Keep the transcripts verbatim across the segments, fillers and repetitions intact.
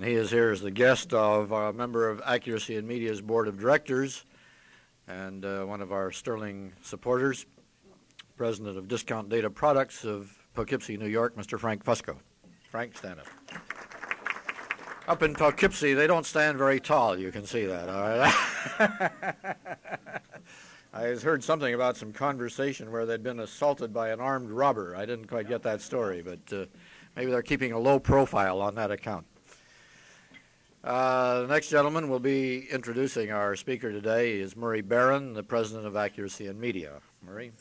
And he is here as the guest of a member of Accuracy in Media's board of directors and uh, one of our sterling supporters, president of Discount Data Products of Poughkeepsie, New York, Mister Frank Fusco. Frank, stand up. Up in Poughkeepsie, they don't stand very tall. You can see that, all right? I heard something about some conversation where they'd been assaulted by an armed robber. I didn't quite get that story, but uh, maybe they're keeping a low profile on that account. Uh, the next gentleman will be introducing our speaker today. He is Murray Barron, the president of Accuracy in Media. Murray.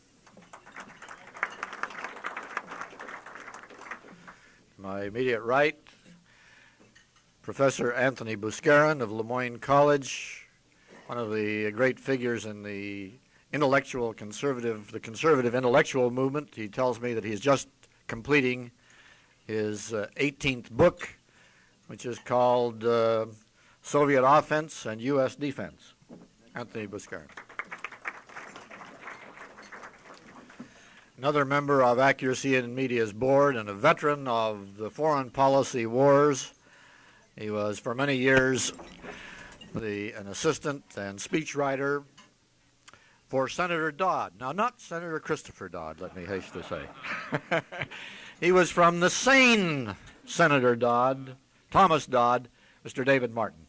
To my immediate right, Professor Anthony Buscarin of Le Moyne College, one of the great figures in the intellectual conservative, the conservative intellectual movement. He tells me that he's just completing his uh, eighteenth book, which is called uh, Soviet Offense and U S Defense. Anthony Buscarin. Another member of Accuracy in Media's board and a veteran of the foreign policy wars. He was for many years the, an assistant and speechwriter for Senator Dodd. Now, not Senator Christopher Dodd, let me hasten to say. He was from the sane Senator Dodd, Thomas Dodd, Mister David Martin.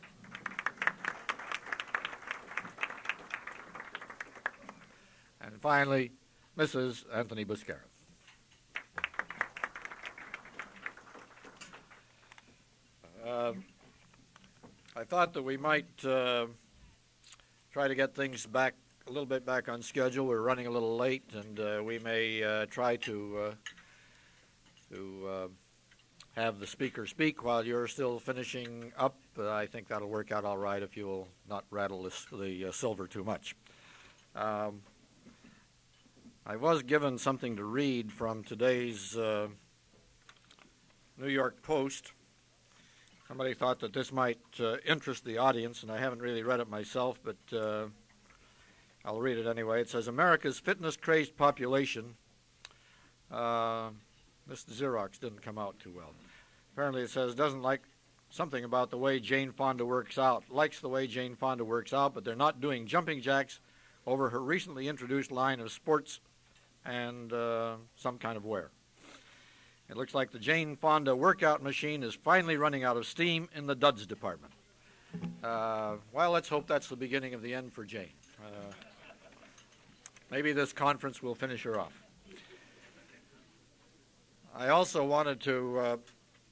And finally, Missus Anthony Buscarin. Uh, I thought that we might uh, try to get things back a little bit back on schedule. We're running a little late, and uh, we may uh, try to uh, to uh, have the speaker speak while you're still finishing up. Uh, I think that'll work out all right if you will not rattle this, the uh, silver too much. Um, I was given something to read from today's uh, New York Post. Somebody thought that this might uh, interest the audience, and I haven't really read it myself, but uh, I'll read it anyway. It says, America's fitness-crazed population, uh, this Xerox didn't come out too well. Apparently it says, doesn't like something about the way Jane Fonda works out, likes the way Jane Fonda works out, but they're not doing jumping jacks over her recently introduced line of sports and uh, some kind of wear. It looks like the Jane Fonda workout machine is finally running out of steam in the duds department. Uh, well, let's hope that's the beginning of the end for Jane. Uh, maybe this conference will finish her off. I also wanted to uh,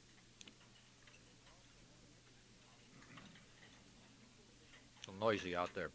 it's noisy out there.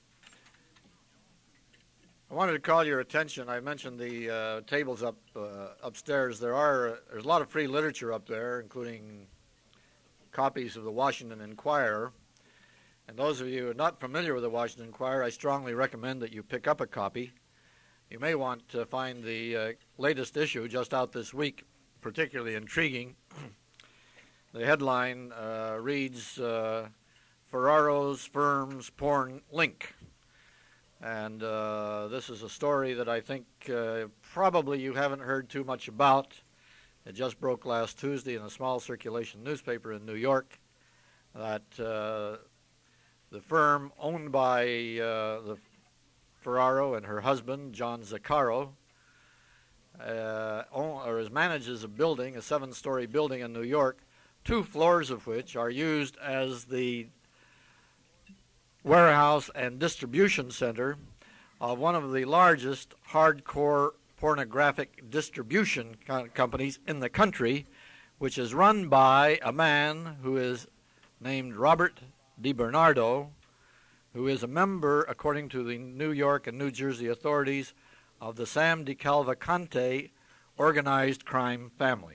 I wanted to call your attention. I mentioned the uh, tables up uh, upstairs. There are uh, there's a lot of free literature up there, including copies of the Washington Inquirer. And those of you who are not familiar with the Washington Inquirer, I strongly recommend that you pick up a copy. You may want to find the uh, latest issue just out this week particularly intriguing. The headline uh, reads, uh, Ferraro's firm's porn link. And uh, this is a story that I think uh, probably you haven't heard too much about. It just broke last Tuesday in a small circulation newspaper in New York that uh, the firm owned by uh, the Ferraro and her husband, John Zaccaro, uh, own, or manages a building, a seven-story building in New York, two floors of which are used as the warehouse and distribution center of one of the largest hardcore pornographic distribution co- companies in the country, which is run by a man who is named Robert DiBernardo, who is a member, according to the New York and New Jersey authorities, of the Sam DiCavalcante organized crime family.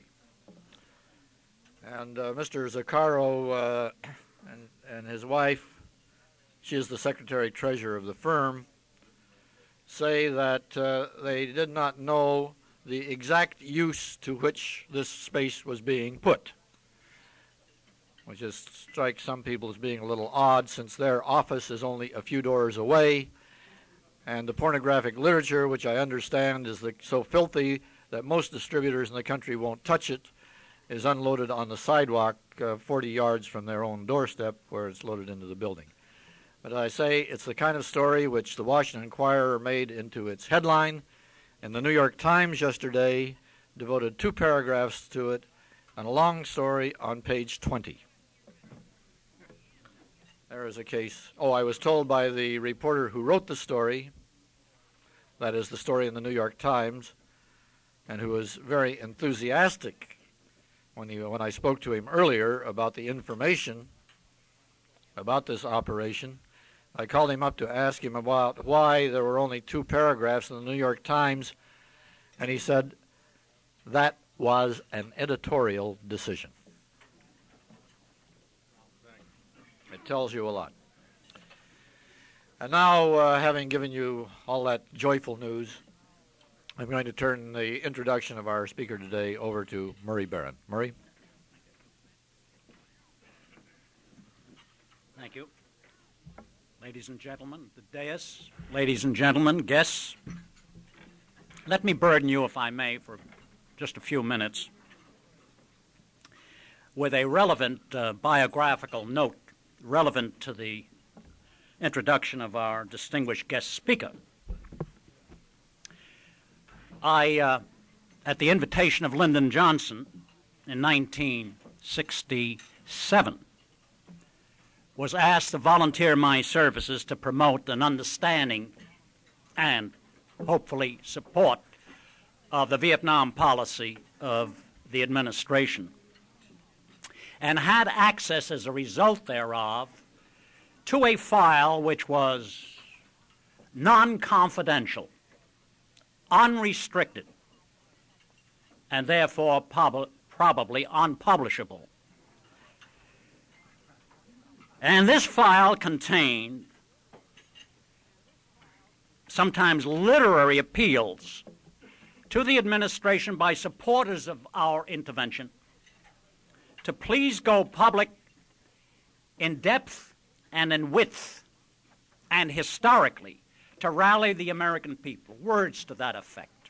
And uh, Mister Zaccaro uh, and, and his wife, she is the secretary-treasurer of the firm, say that uh, they did not know the exact use to which this space was being put, which just strikes some people as being a little odd since their office is only a few doors away, and the pornographic literature, which I understand is the, so filthy that most distributors in the country won't touch it, is unloaded on the sidewalk uh, forty yards from their own doorstep where it's loaded into the building. But I say it's the kind of story which the Washington Inquirer made into its headline, and the New York Times yesterday devoted two paragraphs to it and a long story on page twenty. There is a case. Oh, I was told by the reporter who wrote the story, that is the story in the New York Times, and who was very enthusiastic when he, when I spoke to him earlier about the information about this operation. I called him up to ask him about why there were only two paragraphs in the New York Times, and he said that was an editorial decision. It tells you a lot. And now, uh, having given you all that joyful news, I'm going to turn the introduction of our speaker today over to Murray Barron. Murray? Thank you. Ladies and gentlemen, the dais, ladies and gentlemen, guests, let me burden you, if I may, for just a few minutes with a relevant uh, biographical note relevant to the introduction of our distinguished guest speaker. I, uh, at the invitation of Lyndon Johnson in nineteen sixty-seven, was asked to volunteer my services to promote an understanding and hopefully support of the Vietnam policy of the administration, and had access as a result thereof to a file which was non-confidential, unrestricted, and therefore prob- probably unpublishable. And this file contained sometimes literary appeals to the administration by supporters of our intervention to please go public in depth and in width and historically to rally the American people, words to that effect.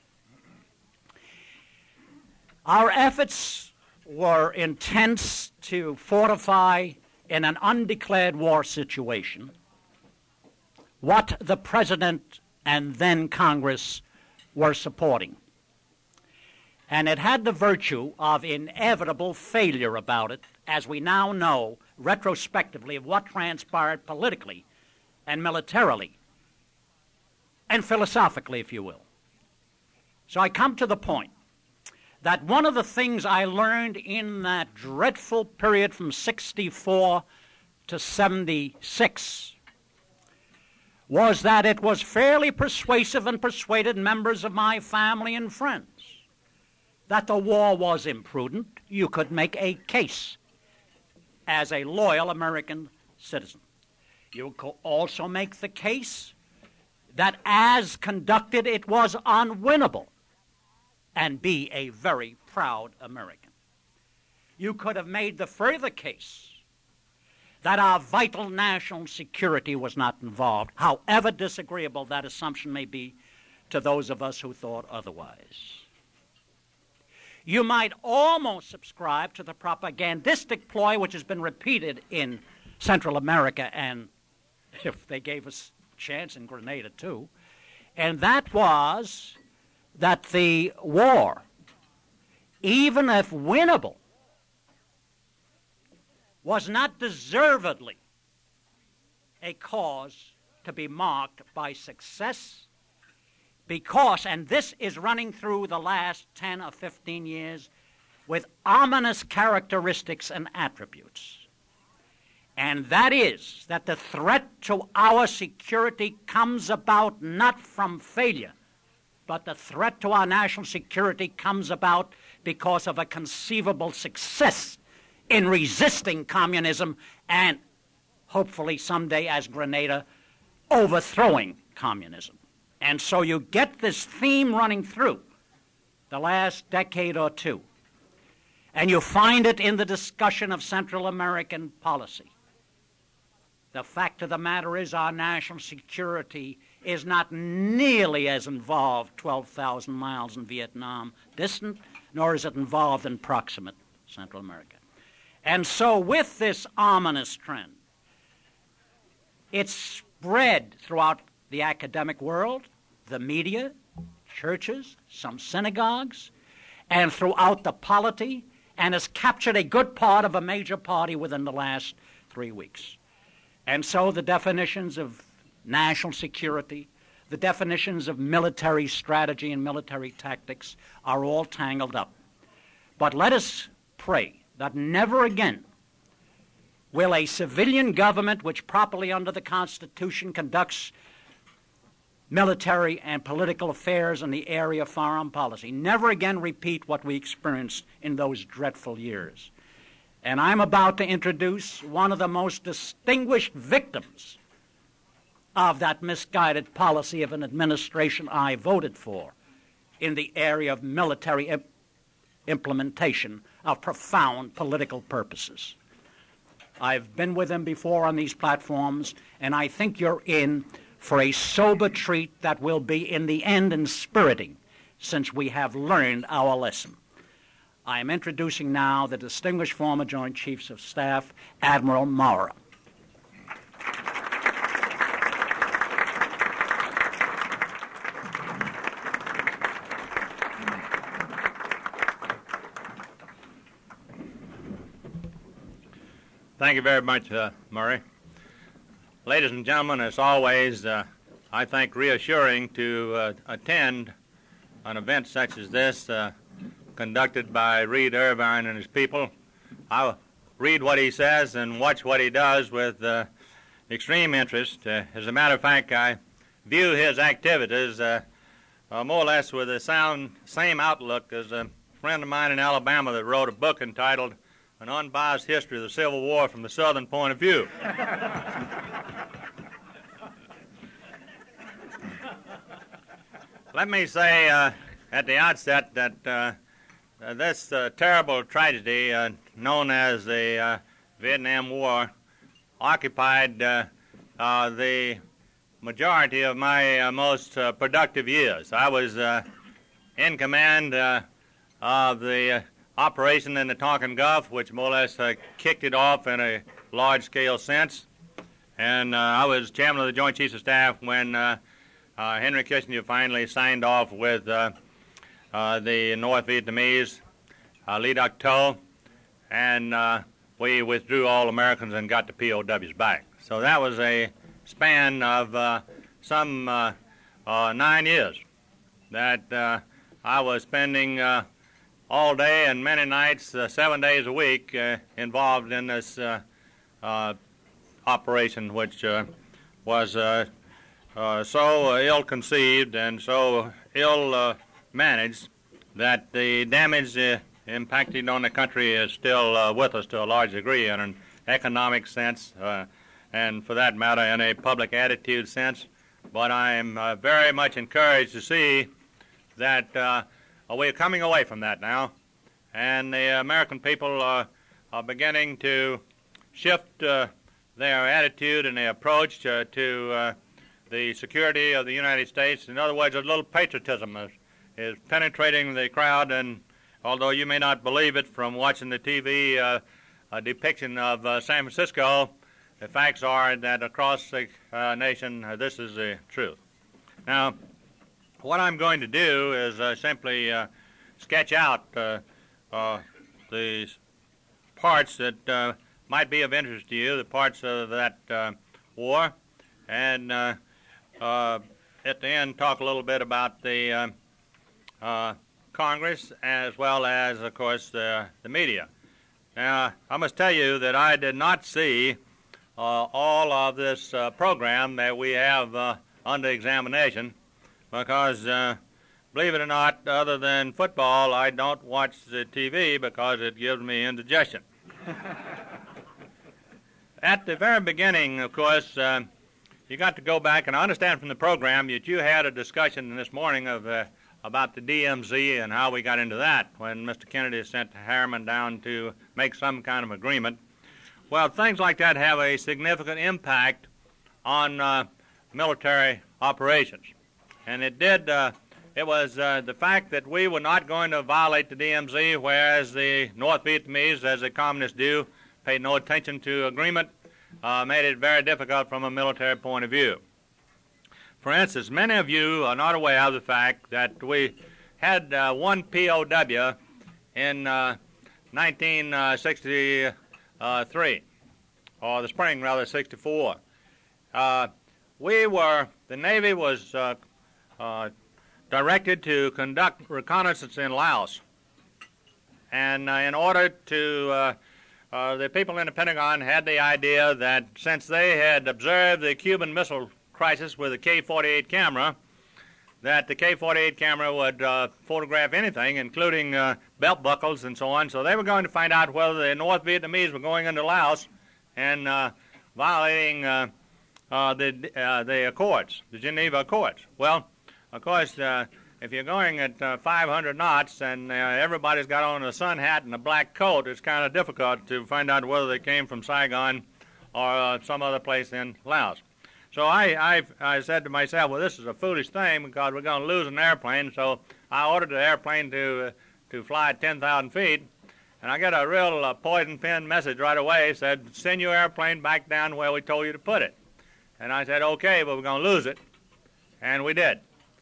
Our efforts were intense to fortify in an undeclared war situation what the President and then Congress were supporting. And it had the virtue of inevitable failure about it, as we now know retrospectively of what transpired politically and militarily and philosophically, if you will. So I come to the point that one of the things I learned in that dreadful period from sixty-four to seventy-six was that it was fairly persuasive and persuaded members of my family and friends that the war was imprudent. You could make a case as a loyal American citizen. You could also make the case that as conducted it was unwinnable, and be a very proud American. You could have made the further case that our vital national security was not involved, however disagreeable that assumption may be to those of us who thought otherwise. You might almost subscribe to the propagandistic ploy which has been repeated in Central America, and if they gave us a chance in Grenada too, and that was that the war, even if winnable, was not deservedly a cause to be marked by success because, and this is running through the last ten or fifteen years with ominous characteristics and attributes, and that is that the threat to our security comes about not from failure, but the threat to our national security comes about because of a conceivable success in resisting communism and hopefully someday, as Grenada, overthrowing communism. And so you get this theme running through the last decade or two, and you find it in the discussion of Central American policy. The fact of the matter is our national security is not nearly as involved twelve thousand miles in Vietnam distant, nor is it involved and proximate Central America. And so with this ominous trend, it's spread throughout the academic world, the media, churches, some synagogues, and throughout the polity, and has captured a good part of a major party within the last three weeks. And so the definitions of national security, the definitions of military strategy and military tactics are all tangled up. But let us pray that never again will a civilian government which properly under the Constitution conducts military and political affairs in the area of foreign policy, never again repeat what we experienced in those dreadful years. And I'm about to introduce one of the most distinguished victims of that misguided policy of an administration I voted for in the area of military imp- implementation of profound political purposes. I've been with him before on these platforms, and I think you're in for a sober treat that will be in the end inspiriting, since we have learned our lesson. I am introducing now the distinguished former Joint Chiefs of Staff, Admiral Maurer. Thank you very much, uh, Murray. Ladies and gentlemen, as always, uh, I think reassuring to uh, attend an event such as this, uh, conducted by Reed Irvine and his people. I read what he says and watch what he does with uh, extreme interest. Uh, as a matter of fact, I view his activities uh, uh, more or less with the sound, same outlook as a friend of mine in Alabama that wrote a book entitled An Unbiased History of the Civil War from the Southern Point of View. Let me say uh, at the outset that uh, uh, this uh, terrible tragedy uh, known as the uh, Vietnam War occupied uh, uh, the majority of my uh, most uh, productive years. I was uh, in command uh, of the uh, operation in the Tonkin Gulf, which more or less uh, kicked it off in a large-scale sense. And uh, I was chairman of the Joint Chiefs of Staff when uh, uh, Henry Kissinger finally signed off with uh, uh, the North Vietnamese, uh, Le Duc Tho, and uh, we withdrew all Americans and got the P O Ws back. So that was a span of uh, some uh, uh, nine years that uh, I was spending uh, all day and many nights, uh, seven days a week, uh, involved in this uh, uh, operation, which uh, was uh, uh, so uh, ill-conceived and so ill-managed uh, that the damage uh, impacted on the country is still uh, with us to a large degree in an economic sense, uh, and for that matter in a public attitude sense. But I'm uh, very much encouraged to see that uh, we're coming away from that now, and the American people uh, are beginning to shift uh, their attitude and their approach uh, to uh, the security of the United States. In other words, a little patriotism is, is penetrating the crowd, and although you may not believe it from watching the T V uh, a depiction of uh, San Francisco, the facts are that across the uh, nation, uh, this is the truth. Now, what I'm going to do is uh, simply uh, sketch out uh, uh, the parts that uh, might be of interest to you, the parts of that uh, war, and uh, uh, at the end talk a little bit about the uh, uh, Congress as well as, of course, the, the media. Now, I must tell you that I did not see uh, all of this uh, program that we have uh, under examination, because, uh, believe it or not, other than football, I don't watch the T V because it gives me indigestion. At the very beginning, of course, uh, you got to go back, and I understand from the program that you had a discussion this morning of uh, about the D M Z and how we got into that when Mister Kennedy sent Harriman down to make some kind of agreement. Well, things like that have a significant impact on uh, military operations. And it did uh, It was uh, the fact that we were not going to violate the D M Z, whereas the North Vietnamese, as the communists do, paid no attention to agreement, uh, made it very difficult from a military point of view. For instance, many of you are not aware of the fact that we had uh, one P O W in uh, nineteen sixty-three, or the spring rather, sixty-four. Uh, we were, the Navy was uh, uh, directed to conduct reconnaissance in Laos. And uh, in order to, uh, uh, the people in the Pentagon had the idea that since they had observed the Cuban Missile Crisis with the K forty-eight camera, that the K forty-eight camera would uh, photograph anything, including uh, belt buckles and so on. So they were going to find out whether the North Vietnamese were going into Laos and uh, violating uh, uh, the, uh, the Accords, the Geneva Accords. Well, of course, uh, if you're going at uh, five hundred knots and uh, everybody's got on a sun hat and a black coat, it's kind of difficult to find out whether they came from Saigon or uh, some other place in Laos. So I, I, I said to myself, well, this is a foolish thing because we're going to lose an airplane. So I ordered the airplane to, uh, to fly at ten thousand feet. And I got a real uh, poison pen message right away. It said, send your airplane back down where we told you to put it. And I said, okay, but we're going to lose it. And we did.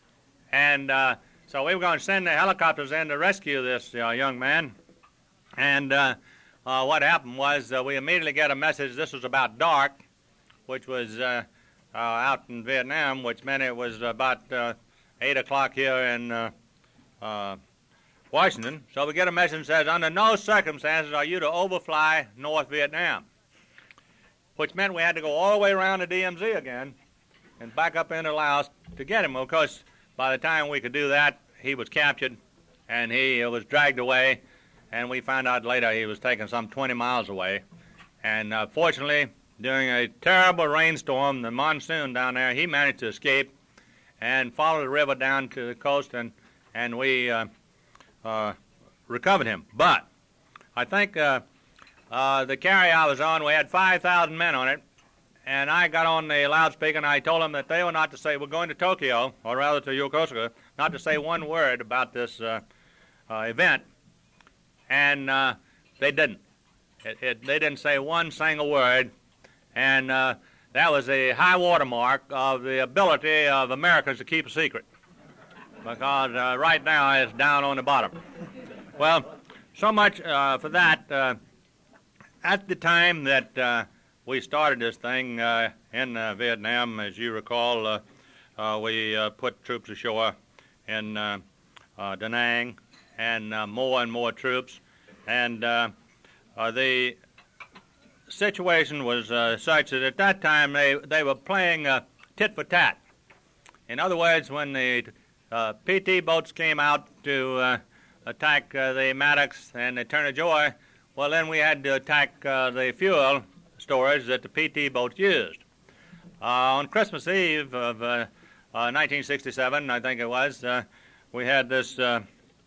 And uh, so we were going to send the helicopters in to rescue this uh, young man. And uh, uh, what happened was uh, we immediately got a message. This was about dark, which was uh, uh, out in Vietnam, which meant it was about uh, eight o'clock here in uh, uh, Washington. So we get a message that says, under no circumstances are you to overfly North Vietnam, which meant we had to go all the way around the D M Z again and back up into Laos to get him. Of course, by the time we could do that, he was captured, and he was dragged away, and we found out later he was taken some twenty miles away. And uh, fortunately, during a terrible rainstorm, the monsoon down there, he managed to escape and follow the river down to the coast, and, and we uh, uh, recovered him. But I think uh, uh, the carrier I was on, we had five thousand men on it, and I got on the loudspeaker and I told them that they were not to say, we're going to Tokyo, or rather to Yokosuka, not to say one word about this uh, uh, event. And uh, they didn't. It, it, they didn't say one single word. And uh, that was a high watermark of the ability of Americans to keep a secret. Because uh, right now it's down on the bottom. Well, so much uh, for that. Uh, at the time that uh, we started this thing uh, in uh, Vietnam, as you recall, uh, uh, we uh, put troops ashore in uh, uh, Da Nang, and uh, more and more troops. And uh, uh, the situation was uh, such that at that time they, they were playing uh, tit for tat. In other words, when the uh, P T boats came out to uh, attack uh, the Maddox and the Turner Joy, well, then we had to attack uh, the fuel storage that the P T boats used. Uh, on Christmas Eve of uh, uh, nineteen sixty-seven, I think it was, uh, we had this, uh,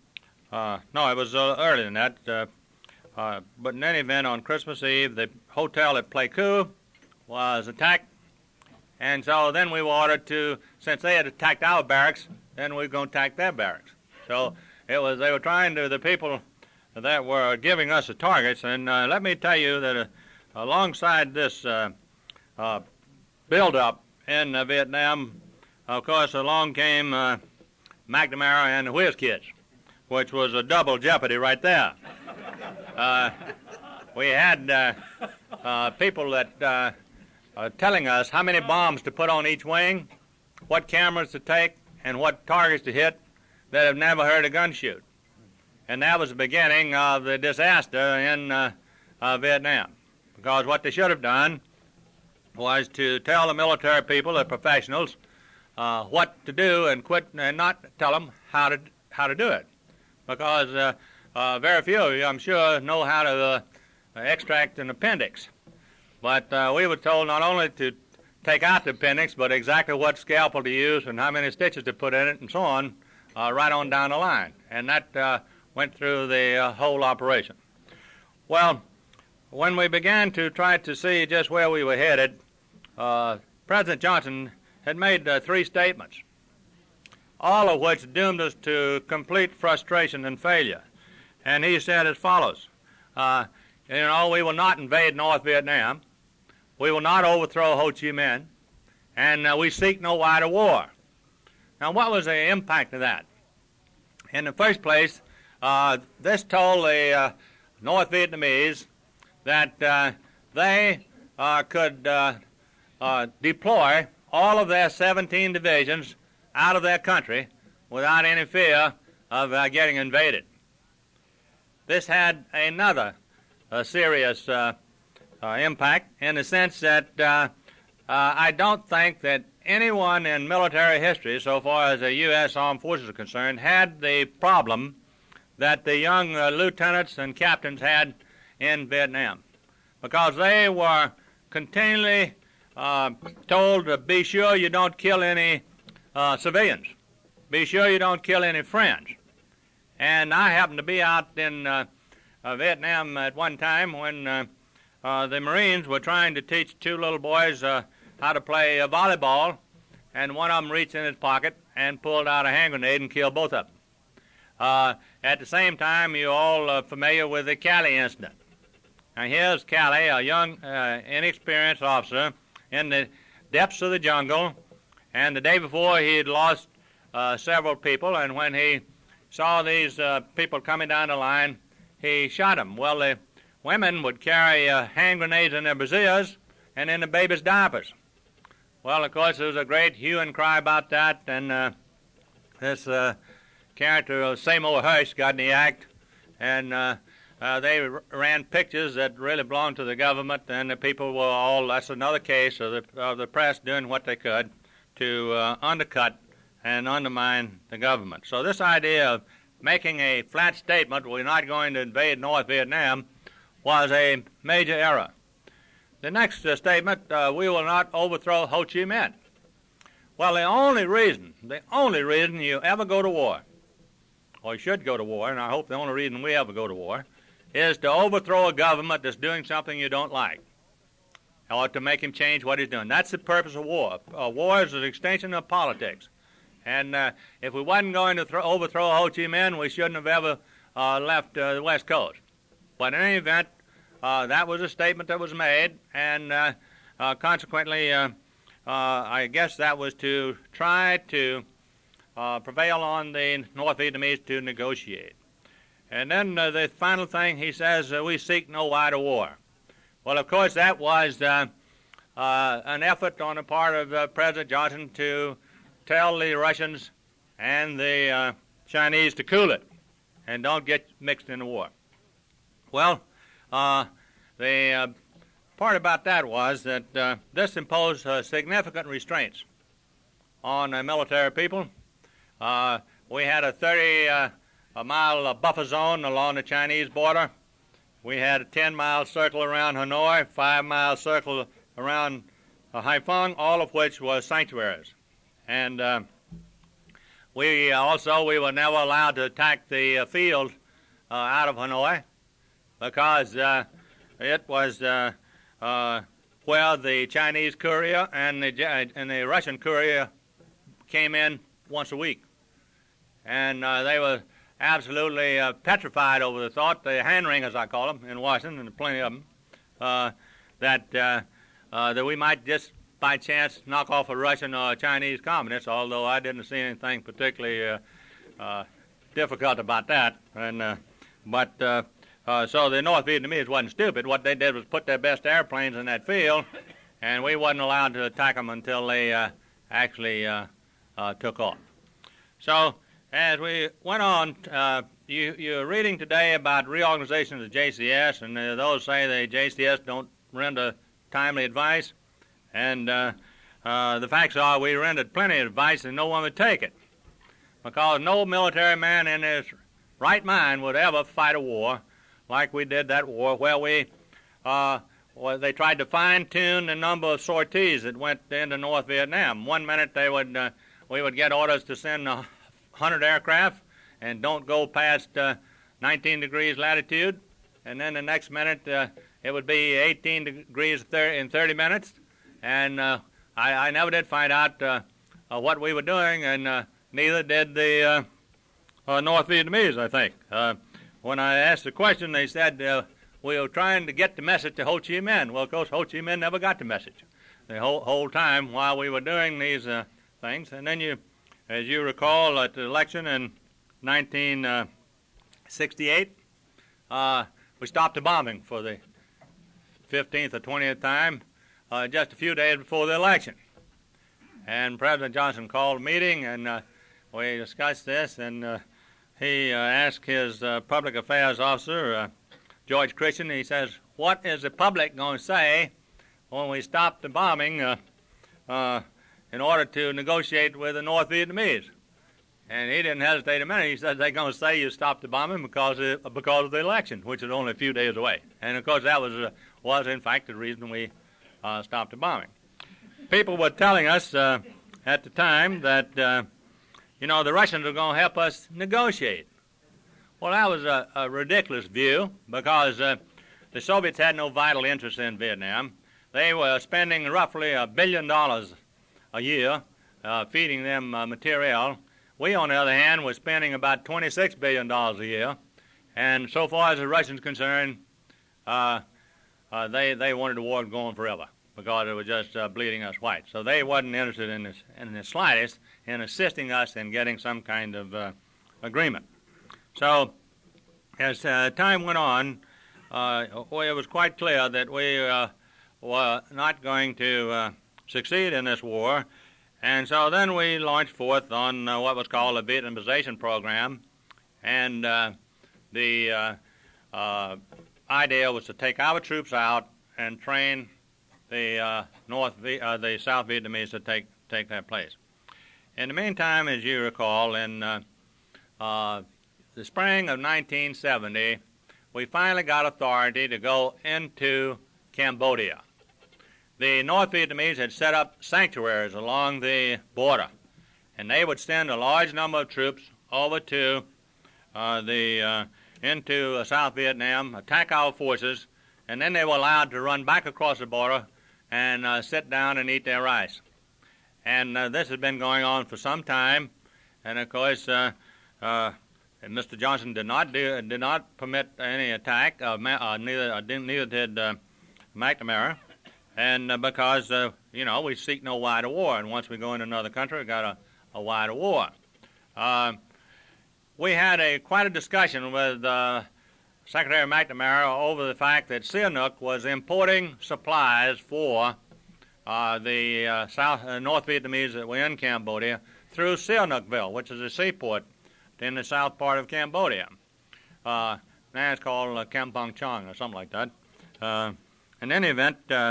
uh, no, it was uh, earlier than that, uh, uh, but in any event, on Christmas Eve, the hotel at Pleiku was attacked, and so then we were ordered to, since they had attacked our barracks, then we were going to attack their barracks. So it was, they were trying to, the people that were giving us the targets, and uh, let me tell you that uh, alongside this uh, uh, build-up in uh, Vietnam, of course, along came uh, McNamara and the Whiz Kids, which was a double jeopardy right there. Uh, we had uh, uh, people that uh, are telling us how many bombs to put on each wing, what cameras to take, and what targets to hit that have never heard a gun shoot. And that was the beginning of the disaster in uh, uh, Vietnam. Because what they should have done was to tell the military people, the professionals, uh, what to do and quit, and not tell them how to how to do it. Because uh, uh, very few of you, I'm sure, know how to uh, extract an appendix. But uh, we were told not only to take out the appendix, but exactly what scalpel to use and how many stitches to put in it and so on, uh, right on down the line. And that uh, went through the uh, whole operation. Well, when we began to try to see just where we were headed, uh, President Johnson had made uh, three statements. all of which doomed us to complete frustration and failure. And he said as follows, uh, you know, we will not invade North Vietnam, we will not overthrow Ho Chi Minh, and uh, we seek no wider war. Now, what was the impact of that? In the first place, uh, this told the uh, North Vietnamese that uh, they uh, could uh, uh, deploy all of their seventeen divisions out of their country without any fear of uh, getting invaded. This had another uh, serious uh, uh, impact in the sense that uh, uh, I don't think that anyone in military history, so far as the U S Armed Forces are concerned, had the problem that the young uh, lieutenants and captains had in Vietnam, because they were continually uh, told to be sure you don't kill any uh, civilians, be sure you don't kill any friends. And I happened to be out in uh, uh, Vietnam at one time when uh, uh, the Marines were trying to teach two little boys uh, how to play uh, volleyball, and one of them reached in his pocket and pulled out a hand grenade and killed both of them. Uh, at the same time, you're all uh, familiar with the Cali incident. Now here's Cali, a young, uh, inexperienced officer in the depths of the jungle, and the day before he had lost uh, several people, and when he saw these uh, people coming down the line, he shot them. Well, the women would carry uh, hand grenades in their brassieres and in the babies' diapers. Well, of course, there was a great hue and cry about that, and uh, this uh, character of Seymour Hersh got in the act, and uh, uh, they r- ran pictures that really belonged to the government, and the people were all, that's another case of the, of the press doing what they could to uh, undercut and undermine the government. So this idea of making a flat statement, we're not going to invade North Vietnam, was a major error. The next uh, statement, uh, we will not overthrow Ho Chi Minh. Well, the only reason, the only reason you ever go to war, or you should go to war, and I hope the only reason we ever go to war, is to overthrow a government that's doing something you don't like, or to make him change what he's doing. That's the purpose of war. Uh, war is an extension of politics. And uh, if we wasn't going to throw, overthrow Ho Chi Minh, we shouldn't have ever uh, left uh, the West Coast. But in any event, uh, that was a statement that was made, and uh, uh, consequently, uh, uh, I guess that was to try to uh, prevail on the North Vietnamese to negotiate. And then uh, the final thing, he says, uh, we seek no wider war. Well, of course, that was uh, uh, an effort on the part of uh, President Johnson to tell the Russians and the uh, Chinese to cool it and don't get mixed in the war. Well, uh, the uh, part about that was that uh, this imposed uh, significant restraints on uh, military people. Uh, we had a thirty-mile uh, buffer zone along the Chinese border. We had a ten-mile circle around Hanoi, five-mile circle around uh, Haiphong, all of which was sanctuaries. And uh, we also, we were never allowed to attack the uh, field uh, out of Hanoi because uh, it was uh, uh, where the Chinese courier and the, and the Russian courier came in once a week. And uh, they were absolutely uh, petrified over the thought, the hand-wringers I call them in Washington, and plenty of them, uh, that, uh, uh, that we might just by chance knock off a Russian or a Chinese communist, although I didn't see anything particularly uh, uh, difficult about that. And uh, But uh, uh, so the North Vietnamese wasn't stupid. What they did was put their best airplanes in that field, and we wasn't allowed to attack them until they uh, actually uh, uh, took off. So as we went on, uh, you, you're reading today about reorganization of the J C S, and uh, those say the J C S don't render timely advice. And uh, uh, the facts are we rendered plenty of advice and no one would take it, because no military man in his right mind would ever fight a war like we did that war where we, uh, well, they tried to fine-tune the number of sorties that went into North Vietnam. One minute they would, uh, we would get orders to send one hundred aircraft and don't go past uh, nineteen degrees latitude, and then the next minute uh, it would be eighteen degrees in thirty minutes. And uh, I, I never did find out uh, uh, what we were doing, and uh, neither did the uh, uh, North Vietnamese, I think. Uh, when I asked the question, they said, uh, we were trying to get the message to Ho Chi Minh. Well, of course, Ho Chi Minh never got the message the whole, whole time while we were doing these uh, things. And then, you, as you recall, at the election in nineteen sixty-eight, uh, we stopped the bombing for the fifteenth or twentieth time uh, just a few days before the election. And President Johnson called a meeting, and uh, we discussed this, and uh, he uh, asked his uh, public affairs officer, uh, George Christian, he says, what is the public going to say when we stop the bombing uh, uh, in order to negotiate with the North Vietnamese? And he didn't hesitate a minute. He said they're going to say you stopped the bombing because of, because of the election, which is only a few days away. And, of course, that was, uh, was in fact, the reason we uh, stopped the bombing. People were telling us uh, at the time that, uh, you know, the Russians are going to help us negotiate. Well, that was a, a ridiculous view because uh, the Soviets had no vital interest in Vietnam. They were spending roughly a billion dollars a year uh, feeding them uh, material. We, on the other hand, were spending about twenty-six billion dollars a year. And so far as the Russians are concerned, uh, uh, they, they wanted the war going forever because it was just uh, bleeding us white. So they wasn't interested in, this, in the slightest in assisting us in getting some kind of uh, agreement. So as uh, time went on, uh, it was quite clear that we uh, were not going to uh, succeed in this war. And so then we launched forth on uh, what was called a Vietnamization program. And uh, the uh, uh, idea was to take our troops out and train the uh, North, v- uh, the South Vietnamese to take, take their place. In the meantime, as you recall, in uh, uh, the spring of nineteen seventy, we finally got authority to go into Cambodia. The North Vietnamese had set up sanctuaries along the border, and they would send a large number of troops over to uh, the uh, into uh, South Vietnam, attack our forces, and then they were allowed to run back across the border and uh, sit down and eat their rice. And uh, this has been going on for some time, and of course, uh, uh, Mister Johnson did not do, did not permit any attack. Uh, uh, neither uh, neither did uh, McNamara, and uh, because uh, you know we seek no wider war, and once we go in another country, we got a, a wider war. Uh, we had a quite a discussion with uh, Secretary McNamara over the fact that Sihanouk was importing supplies for uh, the uh, South uh, North Vietnamese that were in Cambodia through Sihanoukville, which is a seaport in the south part of Cambodia. Uh, now it's called uh, Kampong Chong or something like that. Uh, in any event, uh,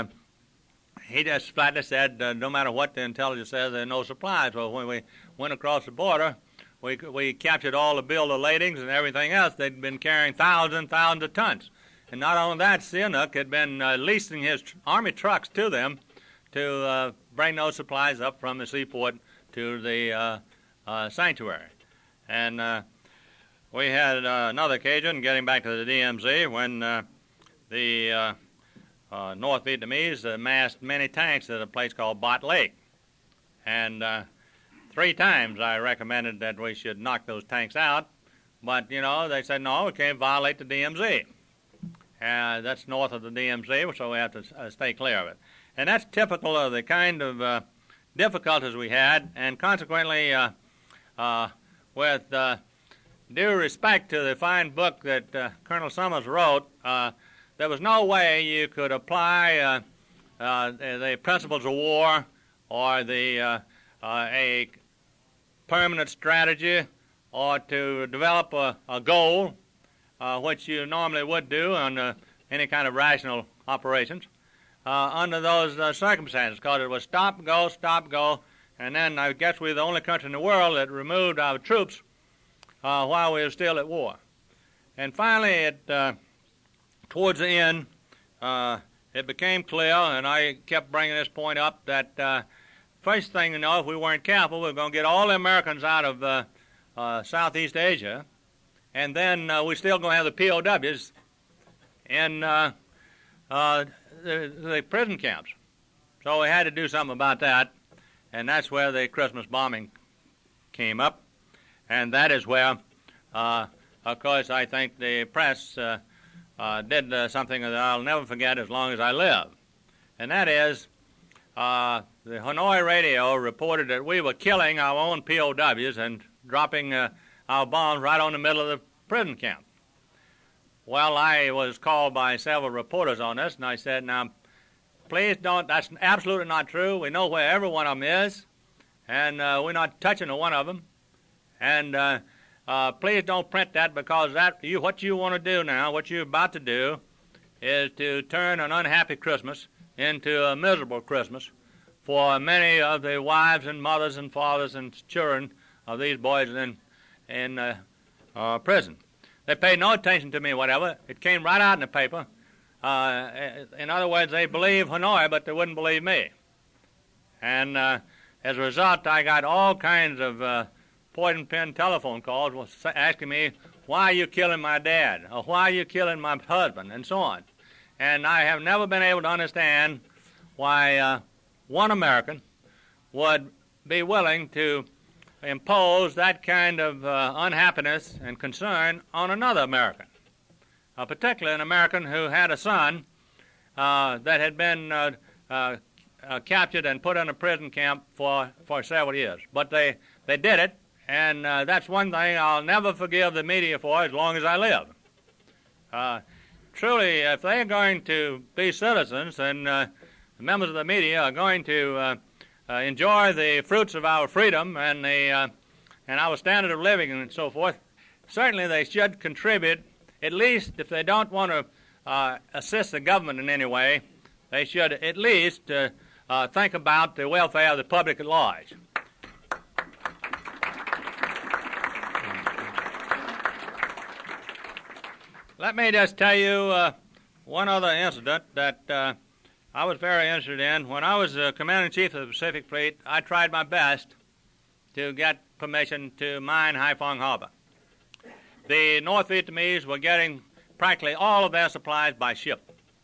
he just flatly said, uh, no matter what the intelligence says, there are no supplies. Well, when we went across the border, we we captured all the bill of ladings and everything else. They'd been carrying thousands and thousands of tons. And not only that, Sihanouk had been uh, leasing his tr- army trucks to them to uh, bring those supplies up from the seaport to the uh, uh, sanctuary. And uh, we had uh, another occasion, getting back to the D M Z, when uh, the uh, uh, North Vietnamese amassed many tanks at a place called Bot Lake. And uh, three times I recommended that we should knock those tanks out, but, you know, they said, no, we can't violate the D M Z. Uh, that's north of the D M Z, so we have to uh, stay clear of it. And that's typical of the kind of uh, difficulties we had, and consequently, uh, uh, with uh, due respect to the fine book that uh, Colonel Summers wrote, uh, there was no way you could apply uh, uh, the principles of war or the uh, uh, a permanent strategy or to develop a, a goal, uh, which you normally would do on uh, any kind of rational operations, uh, under those uh, circumstances, because it was stop, go, stop, go, and then I guess we're the only country in the world that removed our troops uh, while we were still at war. And finally, it, uh, towards the end, uh, it became clear, and I kept bringing this point up, that uh, first thing you know, if we weren't careful, we were going to get all the Americans out of uh, uh, Southeast Asia, and then uh, we're still going to have the P O Ws in uh, uh, the, the prison camps. So we had to do something about that, and that's where the Christmas bombing came up, and that is where, uh, of course, I think the press uh, uh, did uh, something that I'll never forget as long as I live, and that is uh, the Hanoi radio reported that we were killing our own P O Ws and dropping uh, our bombs right on the middle of the prison camp. Well, I was called by several reporters on this, and I said, now, please don't, that's absolutely not true. We know where every one of them is, and uh, we're not touching one of them. And uh, uh, please don't print that, because that you, what you want to do now, what you're about to do, is to turn an unhappy Christmas into a miserable Christmas for many of the wives and mothers and fathers and children of these boys in, in uh, uh, prison. They paid no attention to me whatever. It came right out in the paper. Uh, in other words, they believe Hanoi, but they wouldn't believe me. And uh, as a result, I got all kinds of uh, poison pen telephone calls asking me, why are you killing my dad? Or why are you killing my husband? And so on. And I have never been able to understand why uh, one American would be willing to impose that kind of uh, unhappiness and concern on another American, uh, particularly an American who had a son uh, that had been uh, uh, uh, captured and put in a prison camp for, for several years. But they, they did it, and uh, that's one thing I'll never forgive the media for as long as I live. Uh, truly, if they're going to be citizens, then uh, the members of the media are going to uh, Uh, enjoy the fruits of our freedom and the uh, and our standard of living and so forth, certainly they should contribute, at least if they don't want to uh, assist the government in any way, they should at least uh, uh, think about the welfare of the public at large. Let me just tell you uh, one other incident that uh, I was very interested in. When I was uh, Commander-in-Chief of the Pacific Fleet, I tried my best to get permission to mine Haiphong Harbor. The North Vietnamese were getting practically all of their supplies by ship,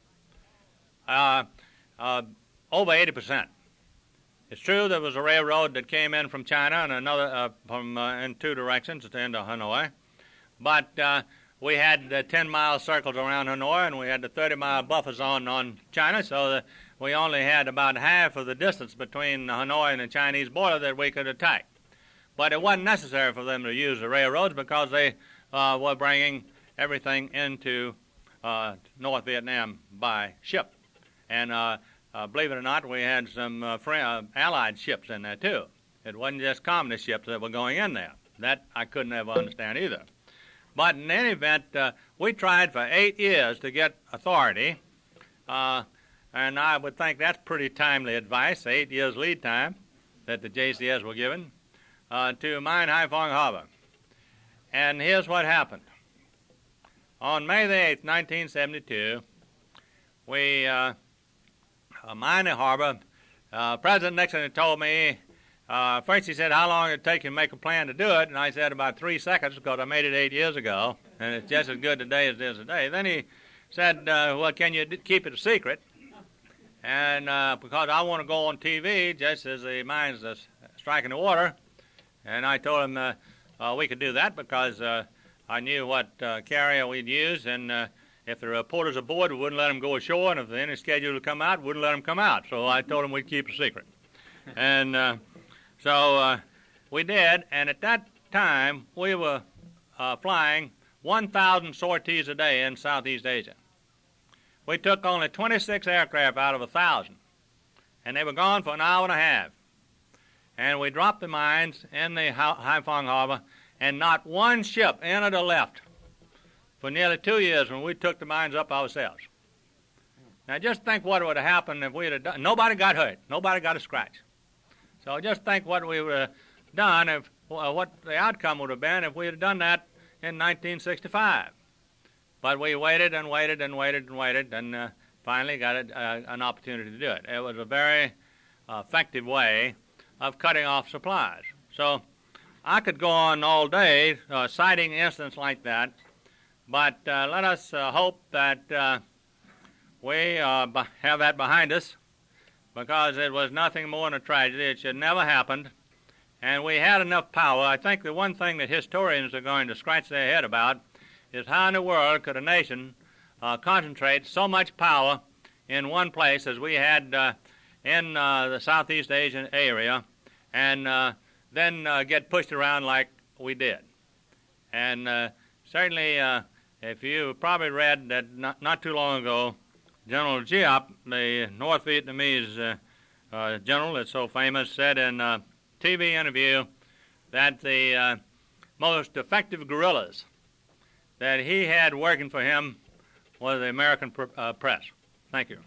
uh, uh, over eighty percent. It's true there was a railroad that came in from China and another uh, from uh, in two directions into Hanoi, but uh, we had the ten-mile circles around Hanoi, and we had the thirty-mile buffer zone on China, so that we only had about half of the distance between Hanoi and the Chinese border that we could attack. But it wasn't necessary for them to use the railroads because they uh, were bringing everything into uh, North Vietnam by ship. And uh, uh, believe it or not, we had some uh, friend, uh, allied ships in there, too. It wasn't just communist ships that were going in there. That I couldn't ever understand either. But in any event, uh, we tried for eight years to get authority, uh, and I would think that's pretty timely advice, eight years lead time that the J C S were given, uh, to mine Haiphong Harbor. And here's what happened. On May the eighth, nineteen seventy-two, we uh, uh, mined the harbor. Uh, President Nixon had told me, Uh, first he said, how long would it take you to make a plan to do it? And I said, about three seconds, because I made it eight years ago, and it's just as good today as it is today. Then he said, uh, well, can you d- keep it a secret? And uh, because I want to go on T V just as the mines are striking the water. And I told him uh, uh, we could do that because uh, I knew what uh, carrier we'd use, and uh, if the reporters aboard, we wouldn't let them go ashore, and if any schedule to come out, we wouldn't let them come out. So I told him we'd keep it a secret. And uh, So uh, we did, and at that time we were uh, flying one thousand sorties a day in Southeast Asia. We took only twenty-six aircraft out of one thousand, and they were gone for an hour and a half. And we dropped the mines in the Haiphong Harbor, and not one ship entered or left for nearly two years when we took the mines up ourselves. Now just think what would have happened if we had done. Nobody got hurt. Nobody got a scratch. So just think what we would have done, if uh, what the outcome would have been if we had done that in nineteen sixty-five. But we waited and waited and waited and waited, and uh, finally got a, uh, an opportunity to do it. It was a very uh, effective way of cutting off supplies. So I could go on all day uh, citing incidents like that, but uh, let us uh, hope that uh, we uh, have that behind us, because it was nothing more than a tragedy. It should never happened, and we had enough power. I think the one thing that historians are going to scratch their head about is how in the world could a nation uh, concentrate so much power in one place as we had uh, in uh, the Southeast Asian area, and uh, then uh, get pushed around like we did. And uh, certainly, uh, if you probably read that not, not too long ago, General Giap, the North Vietnamese uh, uh, general that's so famous, said in a T V interview that the uh, most effective guerrillas that he had working for him was the American pr- uh, press. Thank you.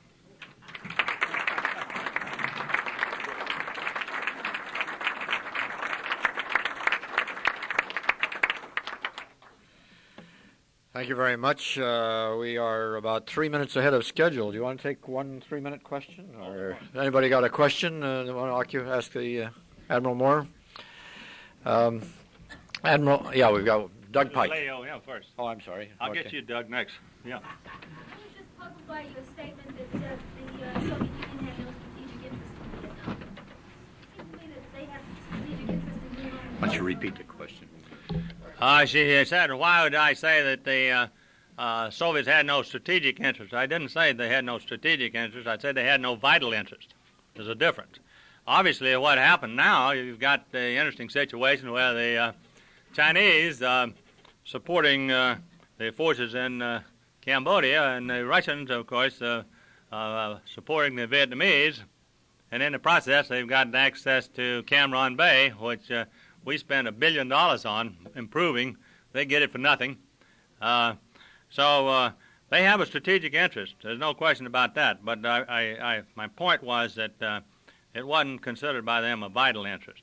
Thank you very much. Uh, we are about three minutes ahead of schedule. Do you want to take one three-minute question? Or anybody got a question? Uh, want to ask the uh, Admiral Moore? Um, Admiral, yeah, we've got Doug Pike. Lady over here first. Oh, I'm sorry. I'll okay. get you, Doug, next. Yeah. I was just puzzled by your statement that uh, the uh, Soviet Union had no strategic interest in Vietnam. It seems to me that they have strategic interest in Vietnam. Why don't you repeat the question? Uh, she said, why would I say that the uh, uh, Soviets had no strategic interest? I didn't say they had no strategic interest. I said they had no vital interest. There's a difference. Obviously, what happened now, you've got the interesting situation where the uh, Chinese uh, supporting uh, the forces in uh, Cambodia, and the Russians, of course, uh, uh, supporting the Vietnamese. And in the process, they've gotten access to Cam Ranh Bay, which uh, we spend a billion dollars on improving. They get it for nothing. Uh, so uh, they have a strategic interest. There's no question about that. But I, I, I, my point was that uh, it wasn't considered by them a vital interest.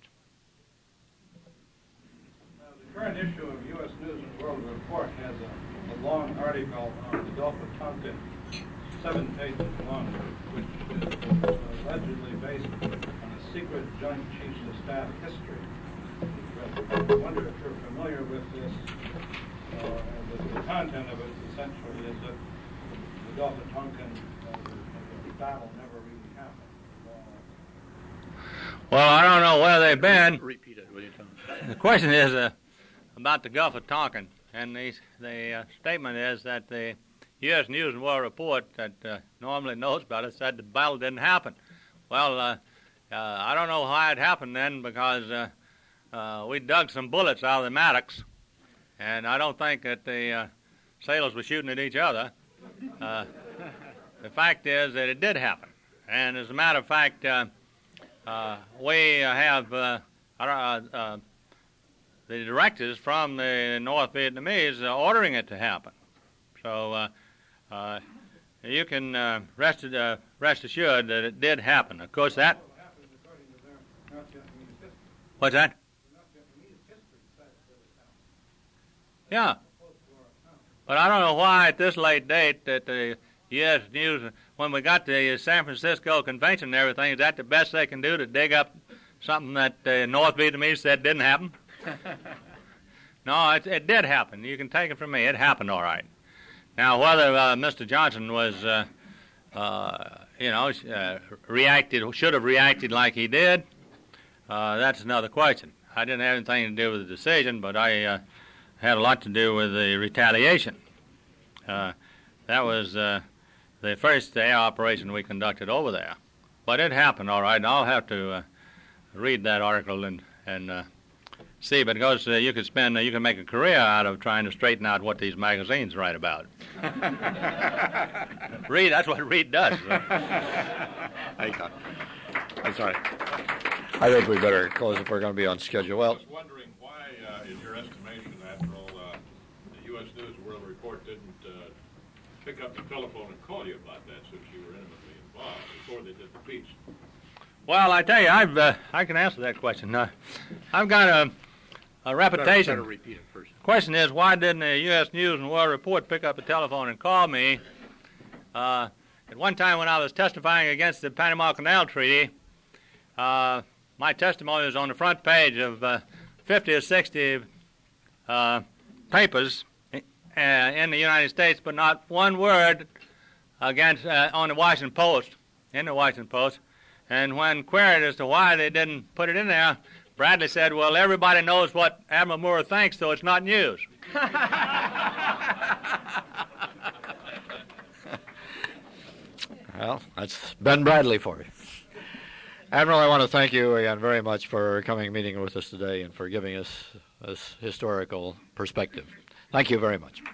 Uh, the current issue of U S News and World Report has a, a long article on the Gulf of Tonkin, seven pages long, which is allegedly based on a secret Joint Chiefs of Staff history. I wonder if you're familiar with this. Uh, and the, the content of it essentially is that the Gulf of Tonkin uh, the battle never really happened. Well, I don't know where they've been. Repeat it, will you, Tom? The question is uh, about the Gulf of Tonkin, and the, the uh, statement is that the U S News and World Report that uh, normally knows about it said the battle didn't happen. Well, uh, uh, I don't know how it happened then, because uh, uh, we dug some bullets out of the Mattocks, and I don't think that the uh, sailors were shooting at each other. Uh, the fact is that it did happen, and as a matter of fact, uh, uh, we have uh, uh, uh, the directives from the North Vietnamese uh, ordering it to happen. So uh, uh, you can uh, rest, uh, rest assured that it did happen. Of course, that... What's that? Yeah. But I don't know why at this late date that the U S News, when we got the San Francisco Convention and everything, is that the best they can do to dig up something that the North Vietnamese said didn't happen? No, it, it did happen. You can take it from me. It happened all right. Now, whether uh, Mister Johnson was, uh, uh, you know, uh, reacted, should have reacted like he did, uh, that's another question. I didn't have anything to do with the decision, but I uh, had a lot to do with the retaliation. Uh, that was uh, the first air operation we conducted over there. But it happened all right, and I'll have to uh, read that article and, and uh, see, but because uh, you could spend, uh, you can make a career out of trying to straighten out what these magazines write about. Read, that's what Reed does. So. Hey, Con. I'm sorry. I think we better close if we're going to be on schedule. Well, I was wondering why, uh, in your estimation, Admiral, uh, the U S News and World Report didn't uh, pick up the telephone and call you about that, since you were intimately involved before they did the piece. Well, I tell you, I've uh, I can answer that question. Uh, I've got a, a reputation. Better, better repeat it first. Question is, why didn't the U S News and World Report pick up the telephone and call me? Uh, at one time when I was testifying against the Panama Canal Treaty, uh, my testimony was on the front page of uh, fifty or sixty uh, papers uh, in the United States, but not one word against uh, on the Washington Post, in the Washington Post. And when queried as to why they didn't put it in there, Bradley said, well, everybody knows what Admiral Moore thinks, so it's not news. Well, that's Ben Bradley for you. Admiral, I want to thank you again very much for coming and meeting with us today and for giving us this historical perspective. Thank you very much.